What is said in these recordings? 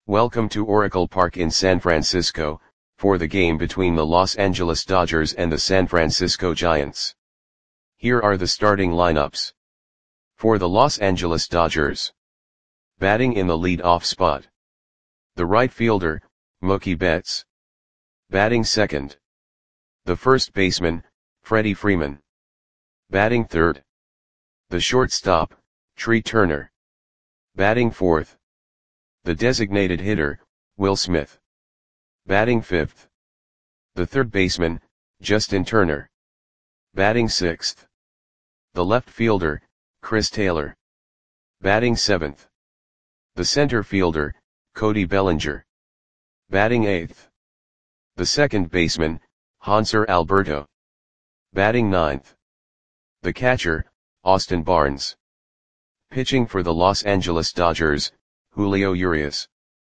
Welcome to Oracle Park in San Francisco, for the game between the Los Angeles Dodgers and the San Francisco Giants. Here are the starting lineups. For the Los Angeles Dodgers. Batting in the lead-off spot. The right fielder, Mookie Betts. Batting second. The first baseman, Freddie Freeman. Batting third. The shortstop, Trea Turner. Batting fourth. The designated hitter, Will Smith. Batting fifth. The third baseman, Justin Turner. Batting sixth. The left fielder, Chris Taylor. Batting seventh. The center fielder, Cody Bellinger. Batting eighth. The second baseman, Hanser Alberto. Batting ninth. The catcher, Austin Barnes. Pitching for the Los Angeles Dodgers, Julio Urias.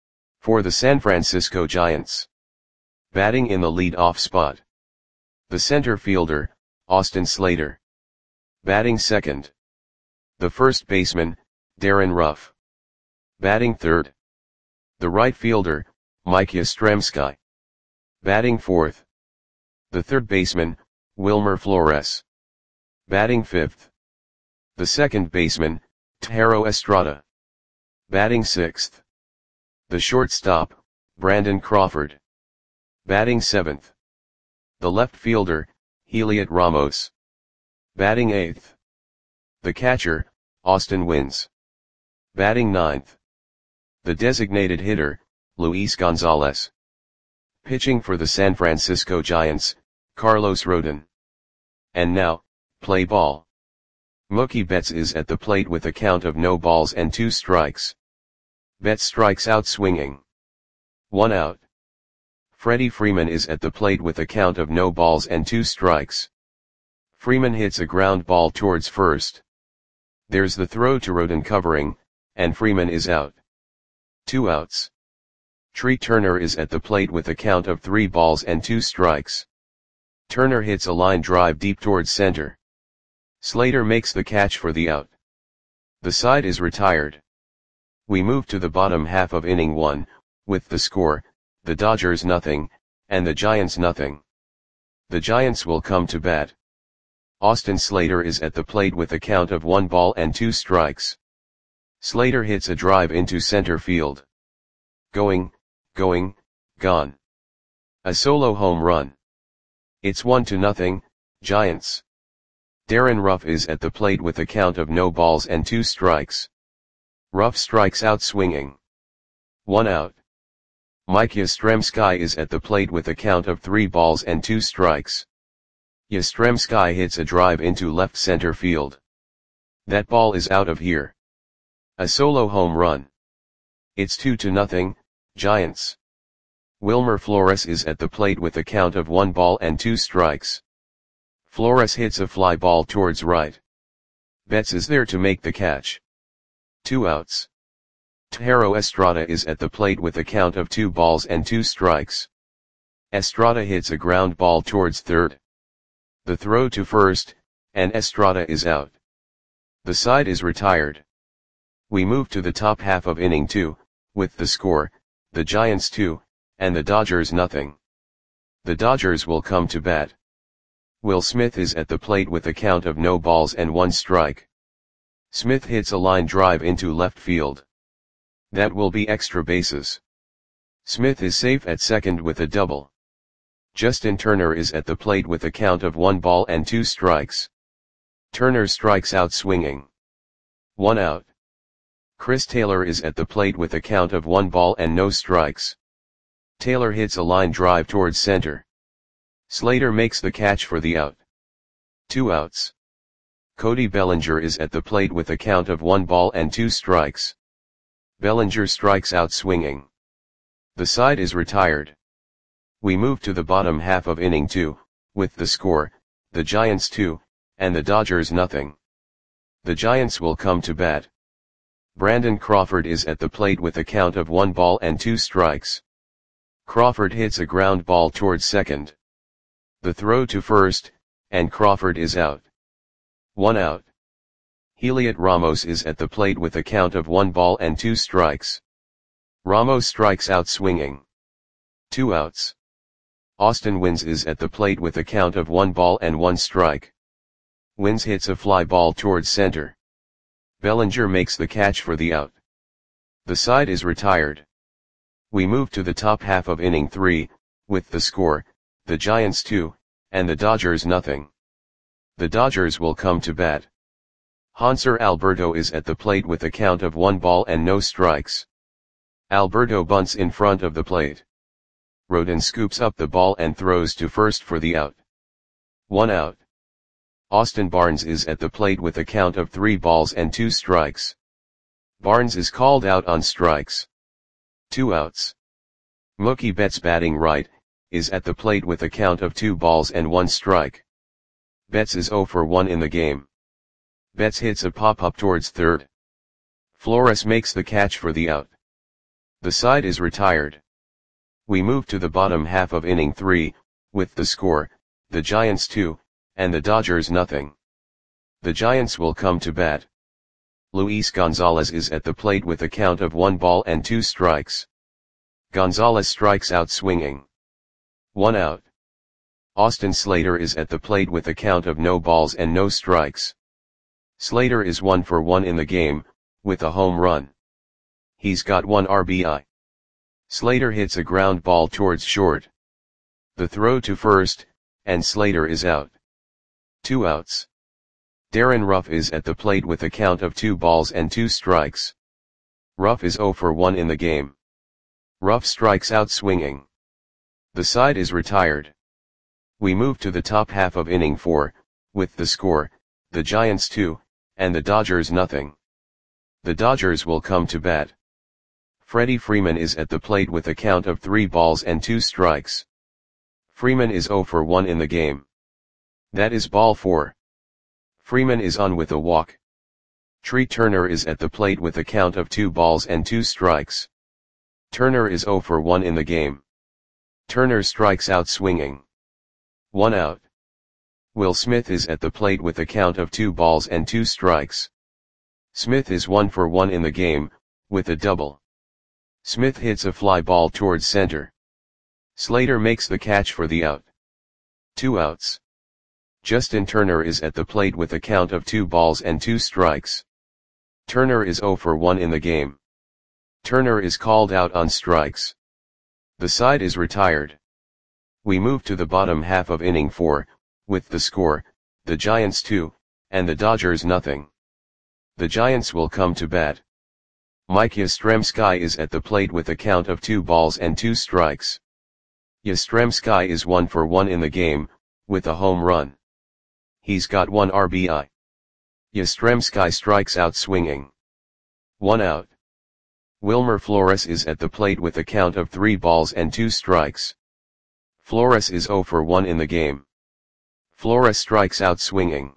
For the San Francisco Giants. Batting in the lead-off spot. The center fielder, Austin Slater. Batting second. The first baseman, Darren Ruff. Batting third. The right fielder, Mike Yastrzemski. Batting fourth. The third baseman, Wilmer Flores. Batting fifth. The second baseman, Thairo Estrada. Batting sixth. The shortstop, Brandon Crawford. Batting seventh. The left fielder, Heliot Ramos. Batting eighth. The catcher, Austin Wynns. Batting ninth. The designated hitter, Luis Gonzalez. Pitching for the San Francisco Giants, Carlos Rodon. And now, play ball. Mookie Betts is at the plate with a count of no balls and 2 strikes. Betts strikes out swinging. 1 out. Freddie Freeman is at the plate with a count of no balls and 2 strikes. Freeman hits a ground ball towards first. There's the throw to Rodon covering, and Freeman is out. 2 outs. Trea Turner is at the plate with a count of 3 balls and 2 strikes. Turner hits a line drive deep towards center. Slater makes the catch for the out. The side is retired. We move to the bottom half of inning 1, with the score, the Dodgers nothing, and the Giants nothing. The Giants will come to bat. Austin Slater is at the plate with a count of 1 ball and 2 strikes. Slater hits a drive into center field. Going, gone. A solo home run. It's 1-0, Giants. Darren Ruff is at the plate with a count of no balls and 2 strikes. Ruff strikes out swinging. 1 out. Mike Yastrzemski is at the plate with a count of 3 balls and 2 strikes. Yastrzemski hits a drive into left center field. That ball is out of here. A solo home run. It's 2-0, Giants. Wilmer Flores is at the plate with a count of 1 ball and 2 strikes. Flores hits a fly ball towards right. Betts is there to make the catch. 2 outs. Thairo Estrada is at the plate with a count of 2 balls and 2 strikes. Estrada hits a ground ball towards third. The throw to first, and Estrada is out. The side is retired. We move to the top half of inning 2, with the score, the Giants 2, and the Dodgers nothing. The Dodgers will come to bat. Will Smith is at the plate with a count of no balls and 1 strike. Smith hits a line drive into left field. That will be extra bases. Smith is safe at second with a double. Justin Turner is at the plate with a count of 1 ball and 2 strikes. Turner strikes out swinging. 1 out. Chris Taylor is at the plate with a count of 1 ball and no strikes. Taylor hits a line drive towards center. Slater makes the catch for the out. 2 outs. Cody Bellinger is at the plate with a count of 1 ball and 2 strikes. Bellinger strikes out swinging. The side is retired. We move to the bottom half of inning 2, with the score, the Giants 2, and the Dodgers nothing. The Giants will come to bat. Brandon Crawford is at the plate with a count of 1 ball and 2 strikes. Crawford hits a ground ball towards second. The throw to first, and Crawford is out. 1 out. Heliot Ramos is at the plate with a count of 1 ball and 2 strikes. Ramos strikes out swinging. 2 outs. Austin Wynns is at the plate with a count of 1 ball and 1 strike. Wynns hits a fly ball towards center. Bellinger makes the catch for the out. The side is retired. We move to the top half of inning 3, with the score, the Giants 2, and the Dodgers nothing. The Dodgers will come to bat. Hanser Alberto is at the plate with a count of 1 ball and no strikes. Alberto bunts in front of the plate. Rodon scoops up the ball and throws to first for the out. 1 out. Austin Barnes is at the plate with a count of 3 balls and 2 strikes. Barnes is called out on strikes. 2 outs. Mookie Betts, batting right, is at the plate with a count of 2 balls and 1 strike. Betts is 0 for 1 in the game. Betts hits a pop-up towards third. Flores makes the catch for the out. The side is retired. We move to the bottom half of inning 3, with the score, the Giants 2, and the Dodgers nothing. The Giants will come to bat. Luis Gonzalez is at the plate with a count of 1 ball and 2 strikes. Gonzalez strikes out swinging. 1 out. Austin Slater is at the plate with a count of no balls and no strikes. Slater is 1 for 1 in the game, with a home run. He's got 1 RBI. Slater hits a ground ball towards short. The throw to first, and Slater is out. 2 outs. Darren Ruff is at the plate with a count of 2 balls and 2 strikes. Ruff is 0 for 1 in the game. Ruff strikes out swinging. The side is retired. We move to the top half of inning 4, with the score, the Giants 2, and the Dodgers nothing. The Dodgers will come to bat. Freddie Freeman is at the plate with a count of 3 balls and 2 strikes. Freeman is 0 for 1 in the game. That is ball 4. Freeman is on with a walk. Tree Turner is at the plate with a count of 2 balls and 2 strikes. Turner is 0 for 1 in the game. Turner strikes out swinging. 1 out. Will Smith is at the plate with a count of 2 balls and 2 strikes. Smith is 1 for 1 in the game, with a double. Smith hits a fly ball towards center. Slater makes the catch for the out. 2 outs. Justin Turner is at the plate with a count of 2 balls and 2 strikes. Turner is 0 for 1 in the game. Turner is called out on strikes. The side is retired. We move to the bottom half of inning 4, with the score, the Giants 2, and the Dodgers nothing. The Giants will come to bat. Mike Yastrzemski is at the plate with a count of 2 balls and 2 strikes. Yastrzemski is 1 for 1 in the game, with a home run. He's got 1 RBI. Yastrzemski strikes out swinging. 1 out. Wilmer Flores is at the plate with a count of 3 balls and 2 strikes. Flores is 0 for 1 in the game. Flores strikes out swinging.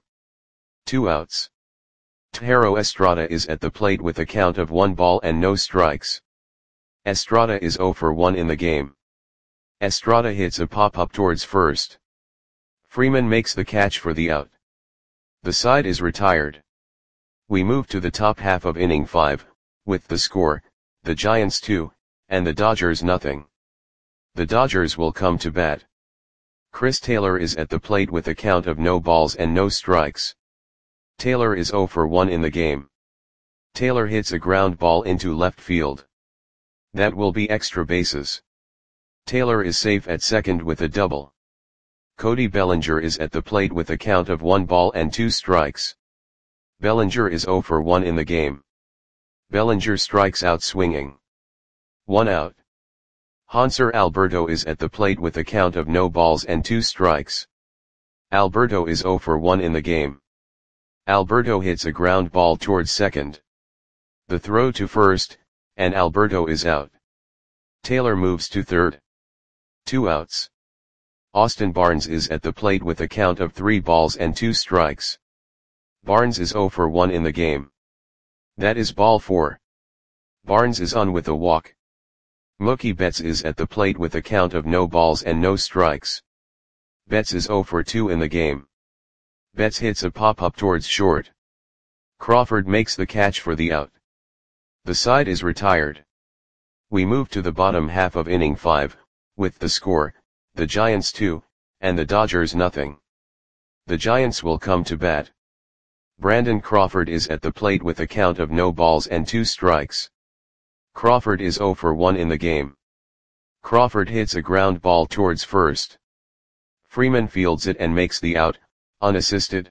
2 outs. Thairo Estrada is at the plate with a count of 1 ball and no strikes. Estrada is 0 for 1 in the game. Estrada hits a pop-up towards first. Freeman makes the catch for the out. The side is retired. We move to the top half of inning 5, with the score, the Giants 2, and the Dodgers nothing. The Dodgers will come to bat. Chris Taylor is at the plate with a count of no balls and no strikes. Taylor is 0 for 1 in the game. Taylor hits a ground ball into left field. That will be extra bases. Taylor is safe at second with a double. Cody Bellinger is at the plate with a count of 1 ball and 2 strikes. Bellinger is 0 for 1 in the game. Bellinger strikes out swinging. 1 out. Hanser Alberto is at the plate with a count of no balls and 2 strikes. Alberto is 0 for 1 in the game. Alberto hits a ground ball towards second. The throw to first, and Alberto is out. Taylor moves to third. 2 outs. Austin Barnes is at the plate with a count of 3 balls and 2 strikes. Barnes is 0 for 1 in the game. That is ball 4. Barnes is on with a walk. Mookie Betts is at the plate with a count of no balls and no strikes. Betts is 0 for 2 in the game. Betts hits a pop-up towards short. Crawford makes the catch for the out. The side is retired. We move to the bottom half of inning 5, with the score, the Giants 2, and the Dodgers nothing. The Giants will come to bat. Brandon Crawford is at the plate with a count of no balls and 2 strikes. Crawford is 0 for 1 in the game. Crawford hits a ground ball towards first. Freeman fields it and makes the out, unassisted.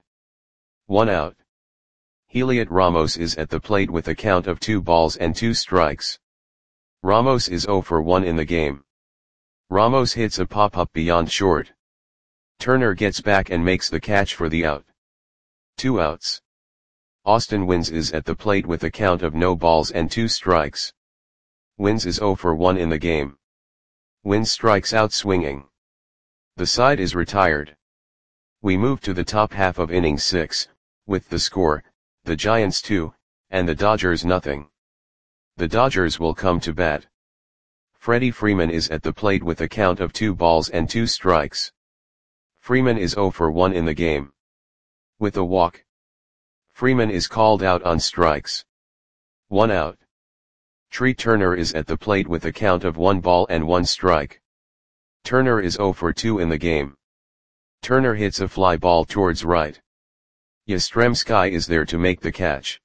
1 out. Heliot Ramos is at the plate with a count of 2 balls and 2 strikes. Ramos is 0 for 1 in the game. Ramos hits a pop-up beyond short. Turner gets back and makes the catch for the out. 2 outs. Austin Wynns is at the plate with a count of no balls and 2 strikes. Wynns is 0 for 1 in the game. Wynns strikes out swinging. The side is retired. We move to the top half of inning 6, with the score, the Giants 2, and the Dodgers nothing. The Dodgers will come to bat. Freddie Freeman is at the plate with a count of 2 balls and 2 strikes. Freeman is 0 for 1 in the game. With a walk, Freeman is called out on strikes. 1 out. Tree Turner is at the plate with a count of 1 ball and 1 strike. Turner is 0 for 2 in the game. Turner hits a fly ball towards right. Yastrzemski is there to make the catch.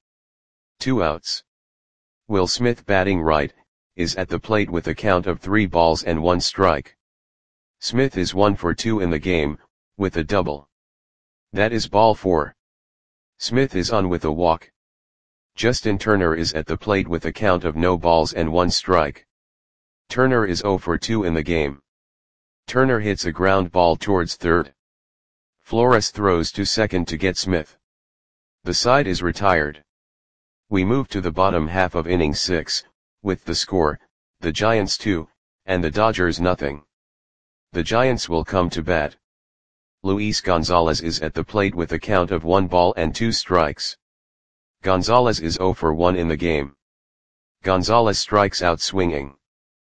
2 outs. Will Smith, batting right, is at the plate with a count of 3 balls and 1 strike. Smith is 1 for 2 in the game, with a double. That is ball 4. Smith is on with a walk. Justin Turner is at the plate with a count of no balls and 1 strike. Turner is 0 for 2 in the game. Turner hits a ground ball towards third. Flores throws to second to get Smith. The side is retired. We move to the bottom half of inning 6, with the score, the Giants 2, and the Dodgers nothing. The Giants will come to bat. Luis Gonzalez is at the plate with a count of 1 ball and 2 strikes. Gonzalez is 0 for 1 in the game. Gonzalez strikes out swinging.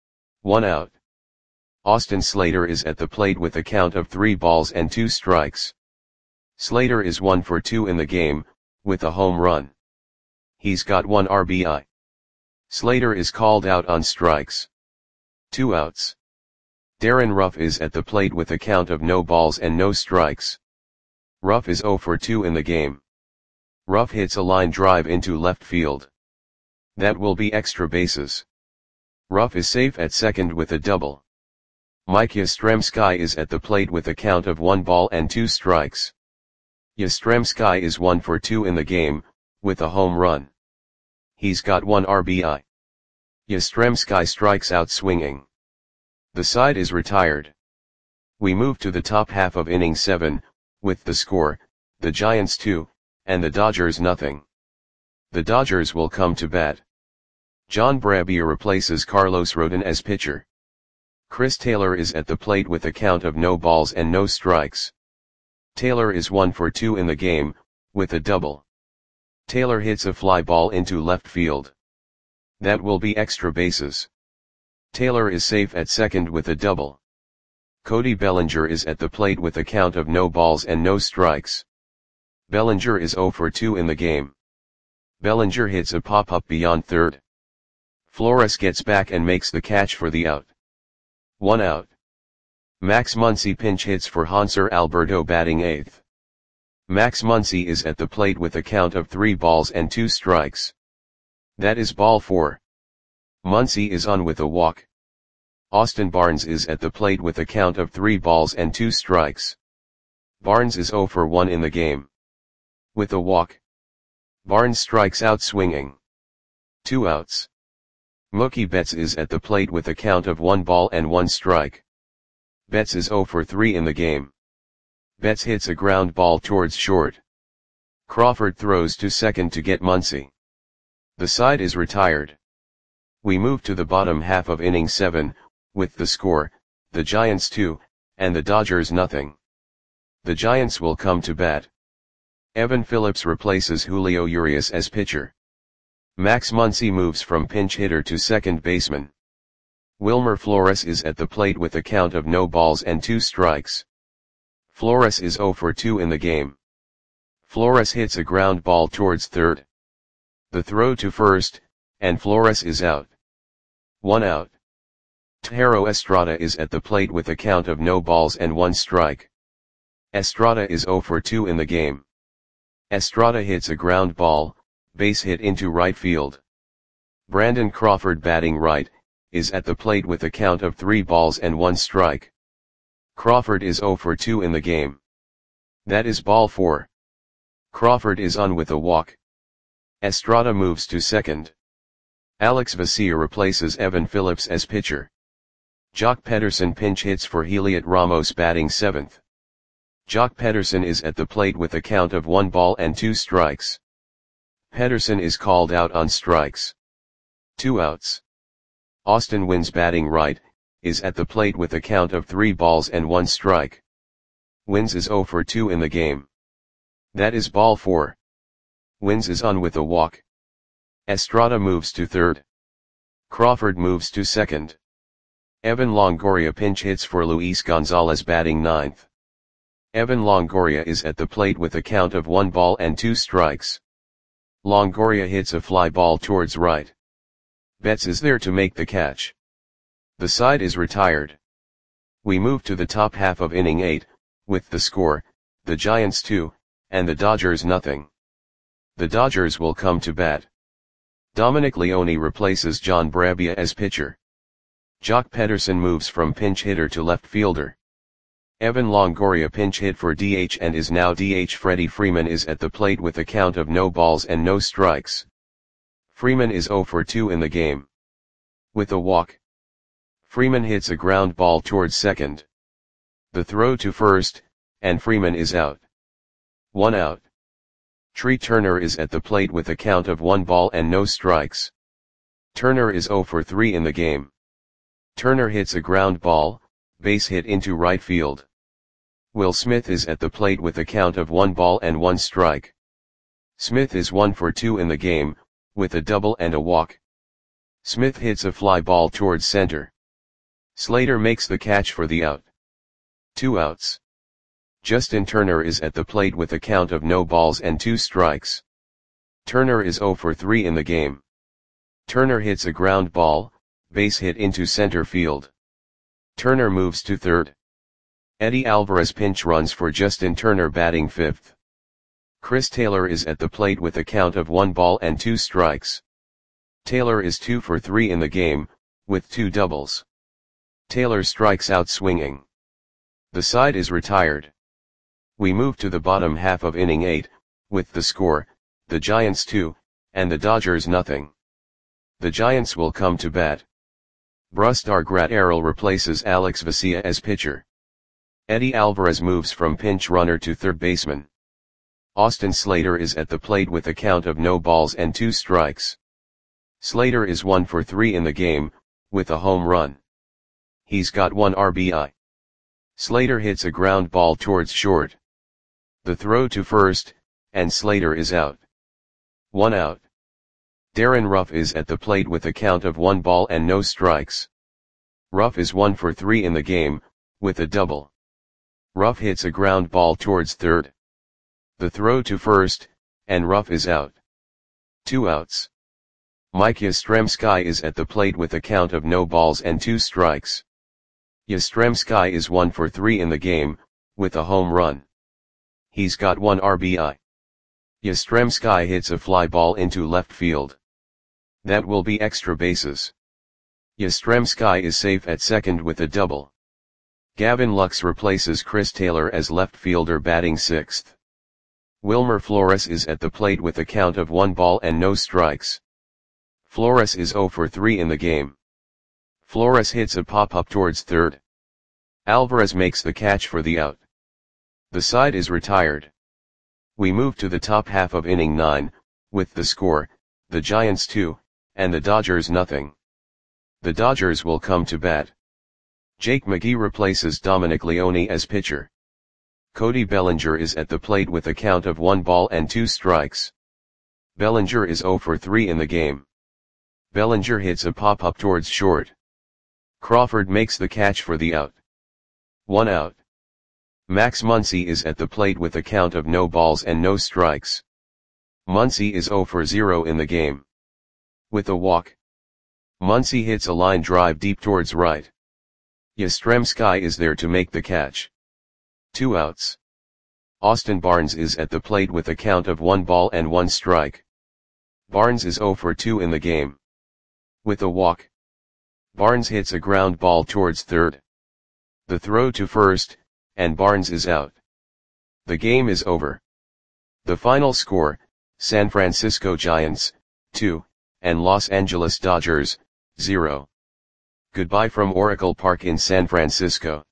1 out. Austin Slater is at the plate with a count of 3 balls and 2 strikes. Slater is 1 for 2 in the game, with a home run. He's got 1 RBI. Slater is called out on strikes. 2 outs. Darren Ruff is at the plate with a count of no balls and no strikes. Ruff is 0 for 2 in the game. Ruff hits a line drive into left field. That will be extra bases. Ruff is safe at second with a double. Mike Yastrzemski is at the plate with a count of 1 ball and 2 strikes. Yastrzemski is 1 for 2 in the game, with a home run. He's got 1 RBI. Yastrzemski strikes out swinging. The side is retired. We move to the top half of inning 7, with the score, the Giants 2, and the Dodgers nothing. The Dodgers will come to bat. John Brebbia replaces Carlos Rodon as pitcher. Chris Taylor is at the plate with a count of no balls and no strikes. Taylor is 1 for 2 in the game, with a double. Taylor hits a fly ball into left field. That will be extra bases. Taylor is safe at second with a double. Cody Bellinger is at the plate with a count of no balls and no strikes. Bellinger is 0 for 2 in the game. Bellinger hits a pop-up beyond third. Flores gets back and makes the catch for the out. 1 out. Max Muncy pinch hits for Hanser Alberto, batting 8th. Max Muncy is at the plate with a count of 3 balls and 2 strikes. That is ball 4. Muncy is on with a walk. Austin Barnes is at the plate with a count of 3 balls and 2 strikes. Barnes is 0 for 1 in the game. With a walk, Barnes strikes out swinging. 2 outs. Mookie Betts is at the plate with a count of 1 ball and 1 strike. Betts is 0 for 3 in the game. Betts hits a ground ball towards short. Crawford throws to second to get Muncy. The side is retired. We move to the bottom half of inning 7, with the score, the Giants 2, and the Dodgers nothing. The Giants will come to bat. Evan Phillips replaces Julio Urias as pitcher. Max Muncy moves from pinch hitter to second baseman. Wilmer Flores is at the plate with a count of no balls and 2 strikes. Flores is 0 for 2 in the game. Flores hits a ground ball towards third. The throw to first, and Flores is out. 1 out. Tejero Estrada is at the plate with a count of no balls and 1 strike. Estrada is 0 for 2 in the game. Estrada hits a ground ball, base hit into right field. Brandon Crawford, batting right, is at the plate with a count of 3 balls and 1 strike. Crawford is 0 for 2 in the game. That is ball 4. Crawford is on with a walk. Estrada moves to second. Alex Vesia replaces Evan Phillips as pitcher. Jock Pederson pinch hits for Heliot Ramos, batting 7th. Jock Pederson is at the plate with a count of 1 ball and 2 strikes. Pederson is called out on strikes. 2 outs. Austin Wynns, batting right, is at the plate with a count of 3 balls and 1 strike. Wynns is 0 for 2 in the game. That is ball 4. Wynns is on with a walk. Estrada moves to third. Crawford moves to second. Evan Longoria pinch hits for Luis Gonzalez, batting 9th. Evan Longoria is at the plate with a count of 1 ball and 2 strikes. Longoria hits a fly ball towards right. Betts is there to make the catch. The side is retired. We move to the top half of inning 8, with the score, the Giants 2, and the Dodgers nothing. The Dodgers will come to bat. Dominic Leone replaces John Brabia as pitcher. Jock Pederson moves from pinch hitter to left fielder. Evan Longoria pinch hit for DH and is now DH. Freddie Freeman is at the plate with a count of no balls and no strikes. Freeman is 0 for 2 in the game. With a walk. Freeman hits a ground ball towards second. The throw to first, and Freeman is out. 1 out. Tree Turner is at the plate with a count of 1 ball and no strikes. Turner is 0 for 3 in the game. Turner hits a ground ball, base hit into right field. Will Smith is at the plate with a count of 1 ball and 1 strike. Smith is 1 for 2 in the game, with a double and a walk. Smith hits a fly ball towards center. Slater makes the catch for the out. 2 outs. Justin Turner is at the plate with a count of no balls and 2 strikes. Turner is 0 for 3 in the game. Turner hits a ground ball, base hit into center field. Turner moves to third. Eddie Alvarez pinch runs for Justin Turner, batting 5th. Chris Taylor is at the plate with a count of 1 ball and 2 strikes. Taylor is 2 for 3 in the game, with 2 doubles. Taylor strikes out swinging. The side is retired. We move to the bottom half of inning 8, with the score, the Giants 2, and the Dodgers nothing. The Giants will come to bat. Brusdar Graterol replaces Alex Vesia as pitcher. Eddie Alvarez moves from pinch runner to third baseman. Austin Slater is at the plate with a count of no balls and 2 strikes. Slater is 1 for 3 in the game, with a home run. He's got 1 RBI. Slater hits a ground ball towards short. The throw to first, and Slater is out. 1 out. Darren Ruff is at the plate with a count of 1 ball and no strikes. Ruff is 1 for 3 in the game, with a double. Ruff hits a ground ball towards third. The throw to first, and Ruff is out. 2 outs. Mike Yastrzemski is at the plate with a count of no balls and 2 strikes. Yastrzemski is 1 for 3 in the game, with a home run. He's got 1 RBI. Yastrzemski hits a fly ball into left field. That will be extra bases. Yastrzemski is safe at second with a double. Gavin Lux replaces Chris Taylor as left fielder, batting 6th. Wilmer Flores is at the plate with a count of 1 ball and no strikes. Flores is 0 for 3 in the game. Flores hits a pop-up towards third. Alvarez makes the catch for the out. The side is retired. We move to the top half of inning 9, with the score, the Giants 2, and the Dodgers nothing. The Dodgers will come to bat. Jake McGee replaces Dominic Leone as pitcher. Cody Bellinger is at the plate with a count of 1 ball and 2 strikes. Bellinger is 0 for 3 in the game. Bellinger hits a pop-up towards short. Crawford makes the catch for the out. 1 out. Max Muncy is at the plate with a count of no balls and no strikes. Muncy is 0 for 0 in the game. With a walk. Muncy hits a line drive deep towards right. Yastrzemski is there to make the catch. 2 outs. Austin Barnes is at the plate with a count of 1 ball and 1 strike. Barnes is 0 for 2 in the game. With a walk, Barnes hits a ground ball towards third. The throw to first, and Barnes is out. The game is over. The final score, San Francisco Giants, 2, and Los Angeles Dodgers, 0. Goodbye from Oracle Park in San Francisco.